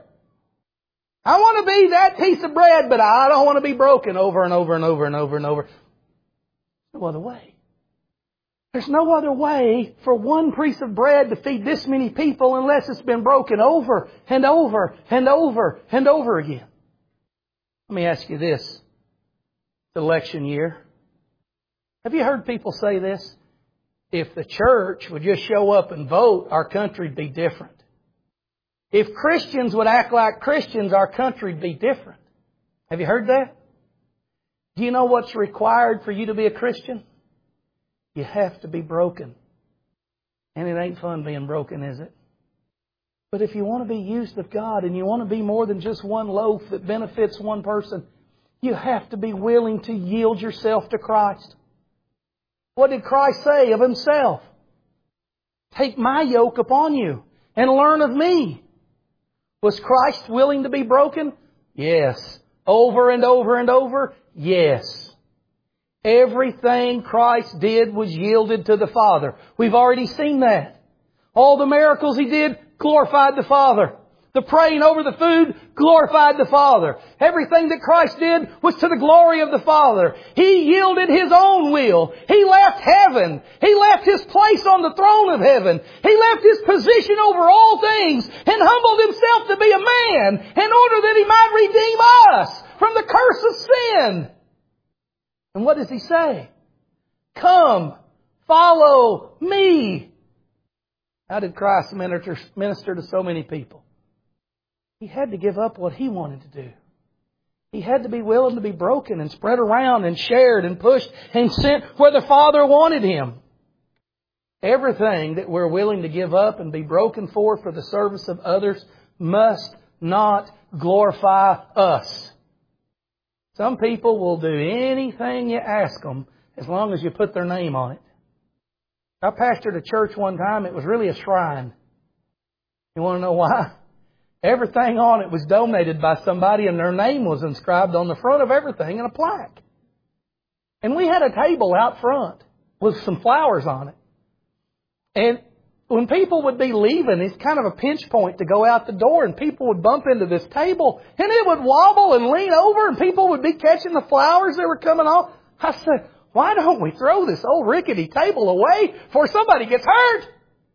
I want to be that piece of bread, but I don't want to be broken over and over and over and over and over. No other way. There's no other way for one piece of bread to feed this many people unless it's been broken over and over and over and over again. Let me ask you this. It's election year. Have you heard people say this? If the church would just show up and vote, our country'd be different. If Christians would act like Christians, our country'd be different. Have you heard that? Do you know what's required for you to be a Christian? You have to be broken. And it ain't fun being broken, is it? But if you want to be used of God and you want to be more than just one loaf that benefits one person, you have to be willing to yield yourself to Christ. What did Christ say of Himself? "Take my yoke upon you and learn of me." Was Christ willing to be broken? Yes. Over and over and over? Yes. Everything Christ did was yielded to the Father. We've already seen that. All the miracles He did glorified the Father. The praying over the food glorified the Father. Everything that Christ did was to the glory of the Father. He yielded His own will. He left heaven. He left His place on the throne of heaven. He left His position over all things and humbled Himself to be a man in order that He might redeem us from the curse of sin. And what does He say? Come, follow me. How did Christ minister, minister to so many people? He had to give up what He wanted to do. He had to be willing to be broken and spread around and shared and pushed and sent where the Father wanted Him. Everything that we're willing to give up and be broken for for the service of others must not glorify us. Some people will do anything you ask them as long as you put their name on it. I pastored a church one time. It was really a shrine. You want to know why? Everything on it was donated by somebody and their name was inscribed on the front of everything in a plaque. And we had a table out front with some flowers on it. And when people would be leaving, it's kind of a pinch point to go out the door, and people would bump into this table and it would wobble and lean over and people would be catching the flowers that were coming off. I said, why don't we throw this old rickety table away before somebody gets hurt?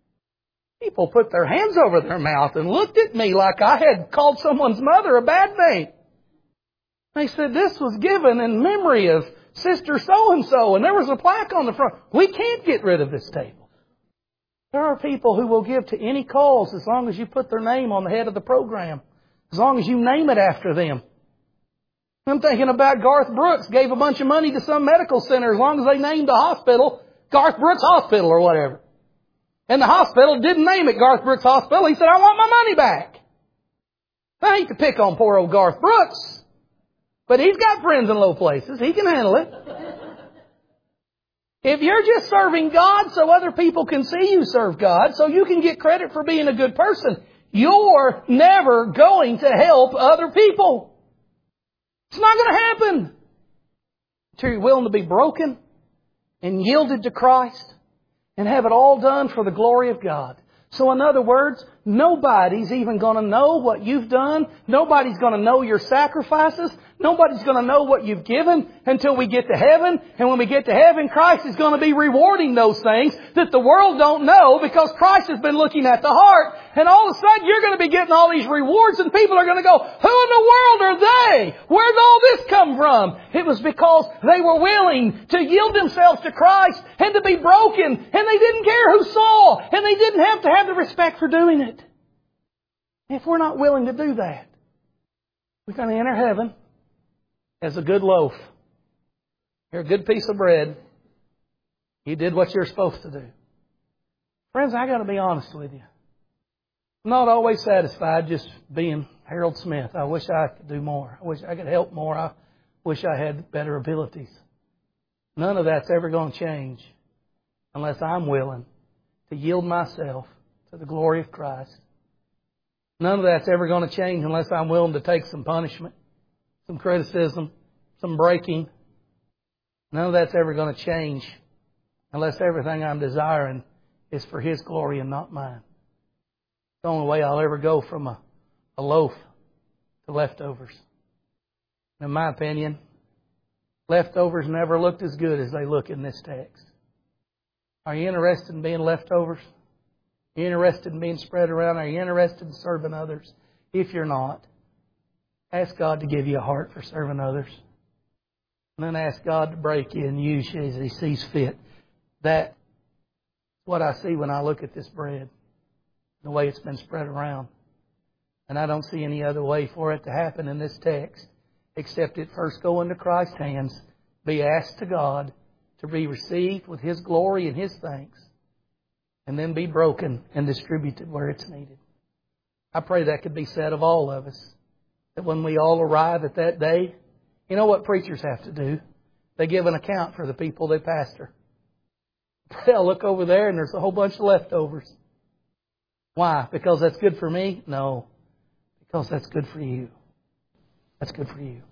People put their hands over their mouth and looked at me like I had called someone's mother a bad name. They said, this was given in memory of Sister so-and-so, and there was a plaque on the front. We can't get rid of this table. There are people who will give to any cause as long as you put their name on the head of the program, as long as you name it after them. I'm thinking about Garth Brooks gave a bunch of money to some medical center as long as they named the hospital Garth Brooks Hospital or whatever. And the hospital didn't name it Garth Brooks Hospital. He said, I want my money back. I hate to pick on poor old Garth Brooks, but he's got friends in low places. He can handle it. If you're just serving God so other people can see you serve God, so you can get credit for being a good person, you're never going to help other people. It's not going to happen until you're willing to be broken and yielded to Christ and have it all done for the glory of God. So in other words, nobody's even going to know what you've done. Nobody's going to know your sacrifices. Nobody's going to know what you've given until we get to heaven. And when we get to heaven, Christ is going to be rewarding those things that the world don't know because Christ has been looking at the heart. And all of a sudden, you're going to be getting all these rewards and people are going to go, who in the world are they? Where did all this come from? It was because they were willing to yield themselves to Christ and to be broken. And they didn't care who saw. And they didn't have to have the respect for doing it. If we're not willing to do that, we're going to enter heaven as a good loaf. You're a good piece of bread. You did what you're supposed to do. Friends, I got to be honest with you. I'm not always satisfied just being Harold Smith. I wish I could do more. I wish I could help more. I wish I had better abilities. None of that's ever going to change unless I'm willing to yield myself to the glory of Christ. None of that's ever going to change unless I'm willing to take some punishment, some criticism, some breaking. None of that's ever going to change unless everything I'm desiring is for His glory and not mine. It's the only way I'll ever go from a, a loaf to leftovers. In my opinion, leftovers never looked as good as they look in this text. Are you interested in being leftovers? Are you interested in being spread around? Are you interested in serving others? If you're not, ask God to give you a heart for serving others. And then ask God to break you and use you as He sees fit. That's what I see when I look at this bread, the way it's been spread around. And I don't see any other way for it to happen in this text except it first go into Christ's hands, be asked to God to be received with His glory and His thanks, and then be broken and distributed where it's needed. I pray that could be said of all of us, that when we all arrive at that day, you know what preachers have to do? They give an account for the people they pastor. I'll look over there and there's a whole bunch of leftovers. Why? Because that's good for me? No. Because that's good for you. That's good for you.